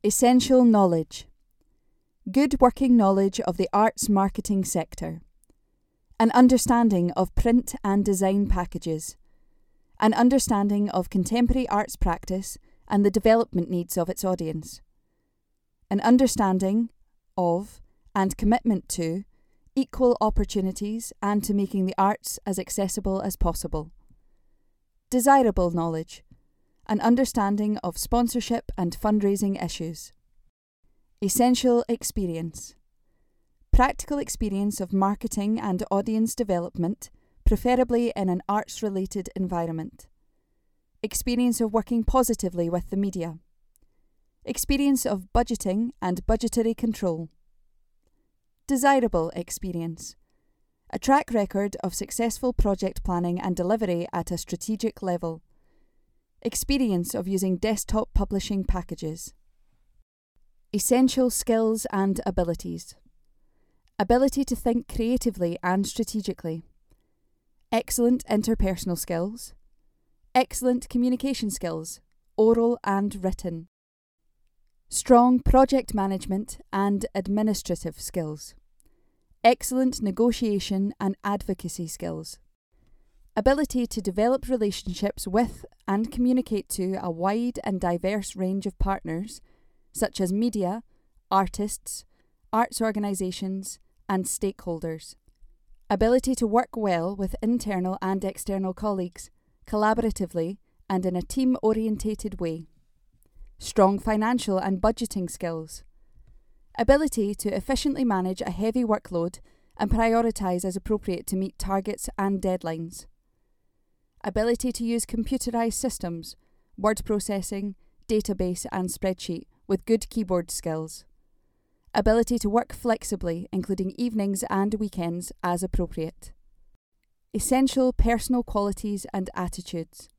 Essential knowledge. Good working knowledge of the arts marketing sector. An understanding of print and design packages. An understanding of contemporary arts practice and the development needs of its audience. An understanding of and commitment to equal opportunities and to making the arts as accessible as possible. Desirable knowledge. An understanding of sponsorship and fundraising issues. Essential experience. Practical experience of marketing and audience development, preferably in an arts-related environment. Experience of working positively with the media. Experience of budgeting and budgetary control. Desirable experience. A track record of successful project planning and delivery at a strategic level. Experience of using desktop publishing packages. Essential skills and abilities. Ability to think creatively and strategically. Excellent interpersonal skills. Excellent communication skills, oral and written. Strong project management and administrative skills. Excellent negotiation and advocacy skills. Ability to develop relationships with and communicate to a wide and diverse range of partners, such as media, artists, arts organisations, and stakeholders. Ability to work well with internal and external colleagues, collaboratively and in a team-orientated way. Strong financial and budgeting skills. Ability to efficiently manage a heavy workload and prioritise as appropriate to meet targets and deadlines. Ability to use computerised systems, word processing, database and spreadsheet with good keyboard skills. Ability to work flexibly, including evenings and weekends as appropriate. Essential personal qualities and attitudes.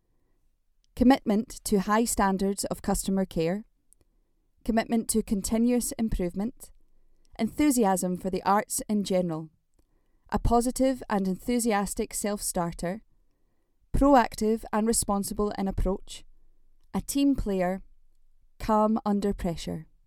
Commitment to high standards of customer care. Commitment to continuous improvement. Enthusiasm for the arts in general. A positive and enthusiastic self-starter. Proactive and responsible in approach. A team player. Calm under pressure.